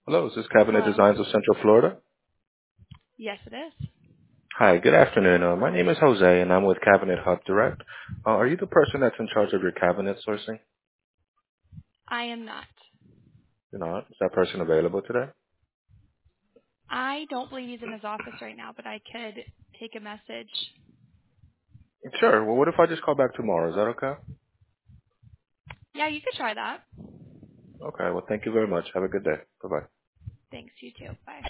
Hello, is this Cabinet Hello. Designs of Central Florida? Yes, it is. Hi, good afternoon. My name is Jose, and I'm with Cabinet Hub Direct. Are you the person that's in charge of your cabinet sourcing? I am not. You're not. Is that person available today? I don't believe he's in his office right now, but I could take a message. Sure. Well, what if I just call back tomorrow? Is that okay? Yeah, you could try that. Okay. Well, thank you very much. Have a good day. Bye-bye. Thanks, you too. Bye.